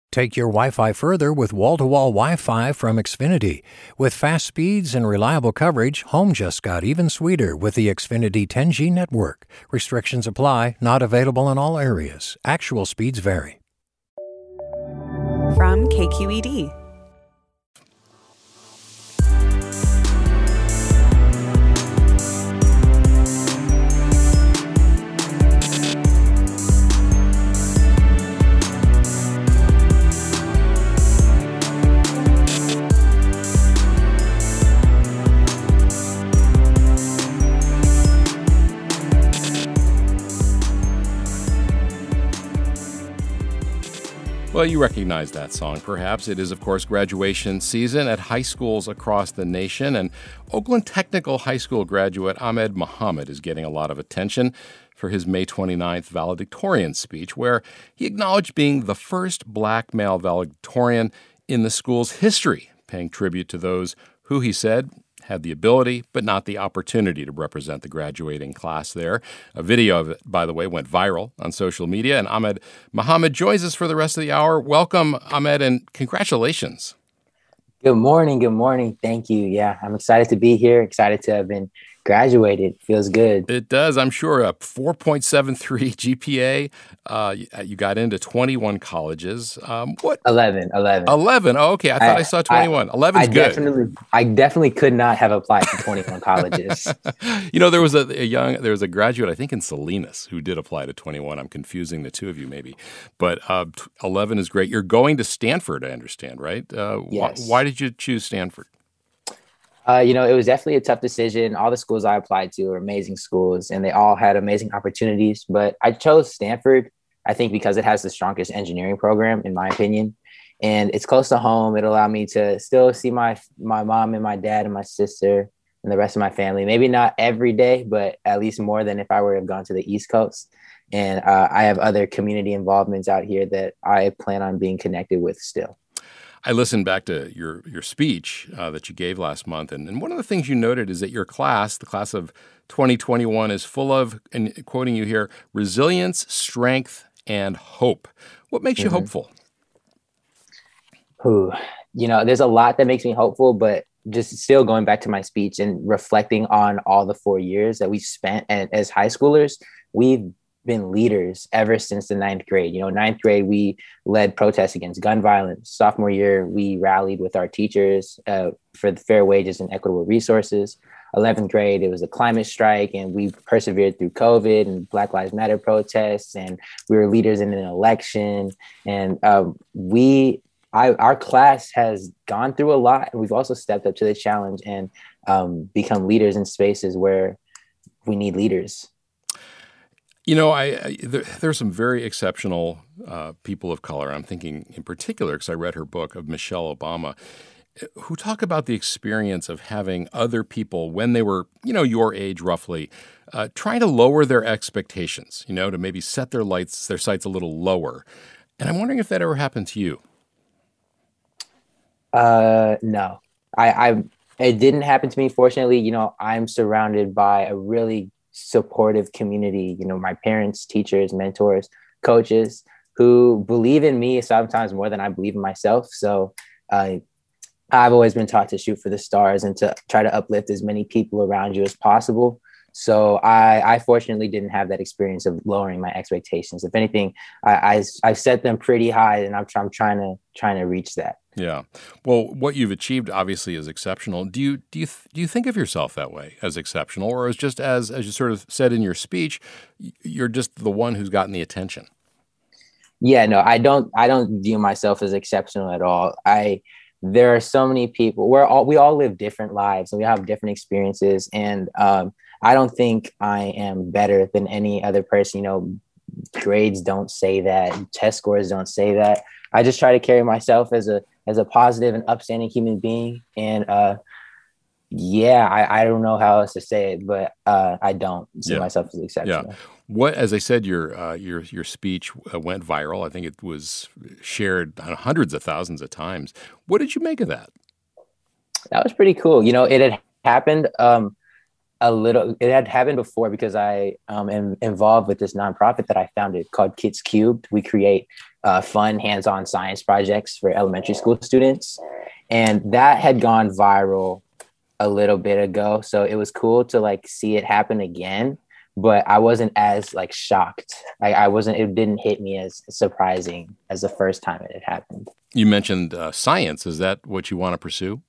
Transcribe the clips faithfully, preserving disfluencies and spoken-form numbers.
Take your Wi-Fi further with wall-to-wall Wi-Fi from Xfinity. With fast speeds and reliable coverage, home just got even sweeter with the Xfinity ten G network. Restrictions apply, not available in all areas. Actual speeds vary. From K Q E D. Well, you recognize that song, perhaps. It is, of course, graduation season at high schools across the nation, and Oakland Technical High School graduate Ahmed Muhammad is getting a lot of attention for his May twenty-ninth valedictorian speech, where he acknowledged being the first black male valedictorian in the school's history, paying tribute to those who, he said, had the ability but not the opportunity to represent the graduating class there. A video of it, by the way, went viral on social media, and Ahmed Muhammad joins us for the rest of the hour. Welcome, Ahmed, and congratulations. Good morning. Good morning. Thank you. Yeah, I'm excited to be here, excited to have been graduated. Feels good. It does, I'm sure. A four point seven three G P A. Uh, you got into twenty-one colleges. Um, what? eleven. eleven. eleven. Oh, okay. I thought I, I saw twenty-one. eleven's I good. Definitely, I definitely could not have applied to twenty-one colleges. You know, there was a, a young, there was a graduate, I think in Salinas, who did apply to twenty-one. I'm confusing the two of you maybe. But uh, eleven is great. You're going to Stanford, I understand, right? Uh, yes. Why, why did you choose Stanford? Uh, you know, it was definitely a tough decision. All the schools I applied to were amazing schools, and they all had amazing opportunities. But I chose Stanford, I think, because it has the strongest engineering program, in my opinion. And it's close to home. It allowed me to still see my my mom and my dad and my sister and the rest of my family. Maybe not every day, but at least more than if I were to have gone to the East Coast. And uh, I have other community involvements out here that I plan on being connected with still. I listened back to your your speech uh, that you gave last month, and, and one of the things you noted is that your class, the class of twenty twenty-one, is full of, and quoting you here, resilience, strength, and hope. What makes mm-hmm. you hopeful? Ooh, you know, there's a lot that makes me hopeful, but just still going back to my speech and reflecting on all the four years that we spent and as high schoolers, we've been leaders ever since the ninth grade. You know, ninth grade, we led protests against gun violence. Sophomore year, we rallied with our teachers uh, for the fair wages and equitable resources. eleventh grade, it was a climate strike, and we persevered through COVID and Black Lives Matter protests, and we were leaders in an election. And um, we, I, our class has gone through a lot, and we've also stepped up to the challenge and um, become leaders in spaces where we need leaders. You know, I, I there, there are some very exceptional uh, people of color. I'm thinking in particular, because I read her book, of Michelle Obama, who talk about the experience of having other people when they were, you know, your age roughly, uh, trying to lower their expectations, you know, to maybe set their lights, their sights a little lower. And I'm wondering if that ever happened to you. Uh, no, I, I, it didn't happen to me. Fortunately, you know, I'm surrounded by a really supportive community, you know, my parents, teachers, mentors, coaches who believe in me sometimes more than I believe in myself. So uh, I've always been taught to shoot for the stars and to try to uplift as many people around you as possible. So I, I fortunately didn't have that experience of lowering my expectations. If anything, I, I, I set them pretty high, and I'm, I'm trying to trying to reach that. Yeah. Well, what you've achieved obviously is exceptional. Do you do you do you think of yourself that way, as exceptional, or as just as as you sort of said in your speech, you're just the one who's gotten the attention? Yeah, no, I don't. I don't view myself as exceptional at all. I there are so many people. We're all we all live different lives, and we have different experiences. And um, I don't think I am better than any other person. You know, grades don't say that. Test scores don't say that. I just try to carry myself as a as a positive and upstanding human being. And uh, yeah, I, I don't know how else to say it, but uh, I don't see yeah. myself as exceptional. Yeah. What, as I said, your uh, your your speech went viral. I think it was shared hundreds of thousands of times. What did you make of that? That was pretty cool. You know, it had happened um, a little. It had happened before because I um, am involved with this nonprofit that I founded called Kids Cubed. We create uh, fun hands-on science projects for elementary school students. And that had gone viral a little bit ago. So it was cool to like see it happen again, but I wasn't as like shocked. I, I wasn't, it didn't hit me as surprising as the first time it had happened. You mentioned uh, science. Is that what you want to pursue?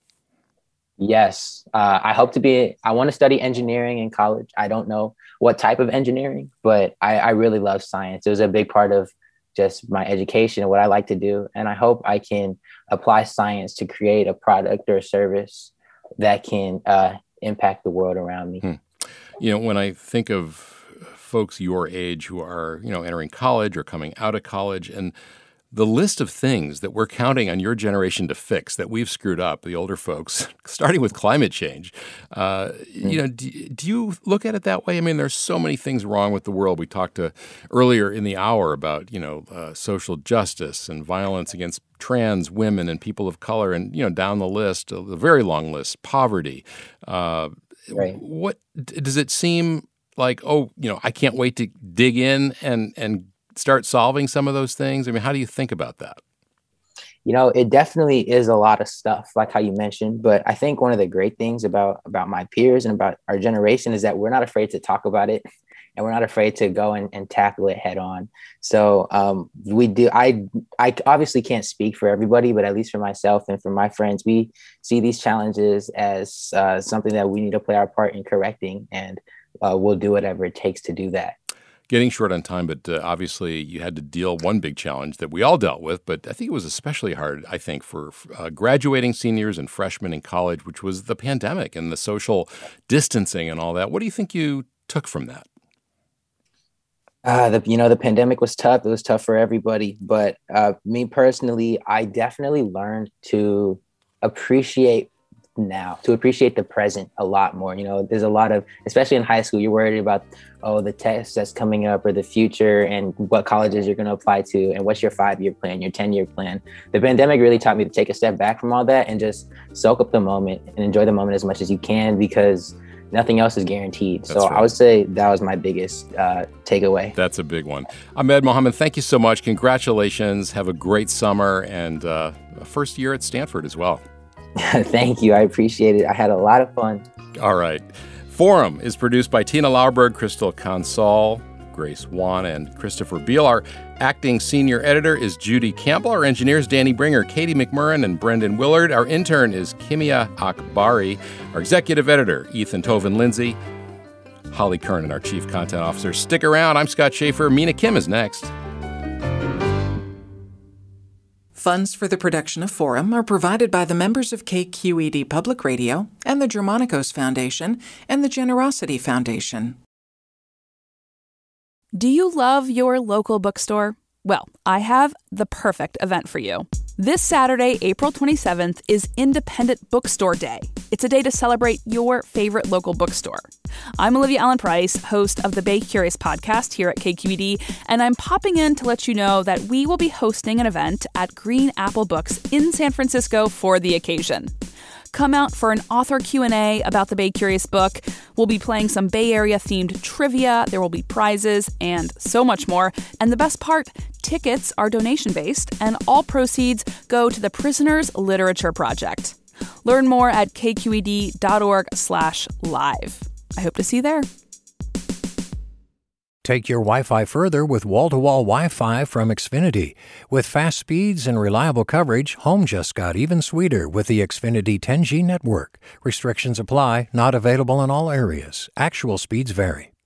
Yes. Uh, I hope to be, I want to study engineering in college. I don't know what type of engineering, but I, I really love science. It was a big part of just my education and what I like to do. And I hope I can apply science to create a product or a service that can uh, impact the world around me. Hmm. You know, when I think of folks your age who are, you know, entering college or coming out of college, and the list of things that we're counting on your generation to fix that we've screwed up, the older folks, starting with climate change, uh, mm-hmm. you know, do, do you look at it that way? I mean, there's so many things wrong with the world. We talked to earlier in the hour about, you know, uh, social justice and violence against trans women and people of color, and, you know, down the list, a very long list, poverty. Uh, right. What does it seem like? Oh, you know, I can't wait to dig in and and start solving some of those things? I mean, how do you think about that? You know, it definitely is a lot of stuff, like how you mentioned. But I think one of the great things about about my peers and about our generation is that we're not afraid to talk about it, and we're not afraid to go and, and tackle it head on. So um, we do. I I obviously can't speak for everybody, but at least for myself and for my friends, we see these challenges as uh, something that we need to play our part in correcting, and uh, we'll do whatever it takes to do that. Getting short on time, but uh, obviously you had to deal one big challenge that we all dealt with, but I think it was especially hard, I think, for uh, graduating seniors and freshmen in college, which was the pandemic and the social distancing and all that. What do you think you took from that? Uh, the, you know, the pandemic was tough. It was tough for everybody. But uh, me personally, I definitely learned to appreciate now, to appreciate the present a lot more. You know, there's a lot of, especially in high school, you're worried about, oh, the test that's coming up or the future and what colleges you're going to apply to and what's your five-year plan, your ten-year plan. The pandemic really taught me to take a step back from all that and just soak up the moment and enjoy the moment as much as you can, because nothing else is guaranteed. That's so right. I would say that was my biggest uh, takeaway. That's a big one. Ahmed Mohammed, thank you so much. Congratulations. Have a great summer and uh, a first year at Stanford as well. Thank you. I appreciate it. I had a lot of fun. All right. Forum is produced by Tina Lauerberg, Crystal Consol, Grace Wan, and Christopher Beal. Our acting senior editor is Judy Campbell. Our engineer is Danny Bringer, Katie McMurran, and Brendan Willard. Our intern is Kimia Akbari. Our executive editor, Ethan Toven-Lindsay. Holly Kernan, our chief content officer. Stick around. I'm Scott Schaefer. Mina Kim is next. Funds for the production of Forum are provided by the members of K Q E D Public Radio and the Germanicos Foundation and the Generosity Foundation. Do you love your local bookstore? Well, I have the perfect event for you. This Saturday, April twenty-seventh, is Independent Bookstore Day. It's a day to celebrate your favorite local bookstore. I'm Olivia Allen Price, host of the Bay Curious podcast here at K Q E D, and I'm popping in to let you know that we will be hosting an event at Green Apple Books in San Francisco for the occasion. Come out for an author Q and A about the Bay Curious book. We'll be playing some Bay Area-themed trivia, there will be prizes, and so much more. And the best part, tickets are donation-based, and all proceeds go to the Prisoners Literature Project. Learn more at kqed.org slash live. I hope to see you there. Take your Wi-Fi further with wall-to-wall Wi-Fi from Xfinity. With fast speeds and reliable coverage, home just got even sweeter with the Xfinity ten G network. Restrictions apply, not available in all areas. Actual speeds vary.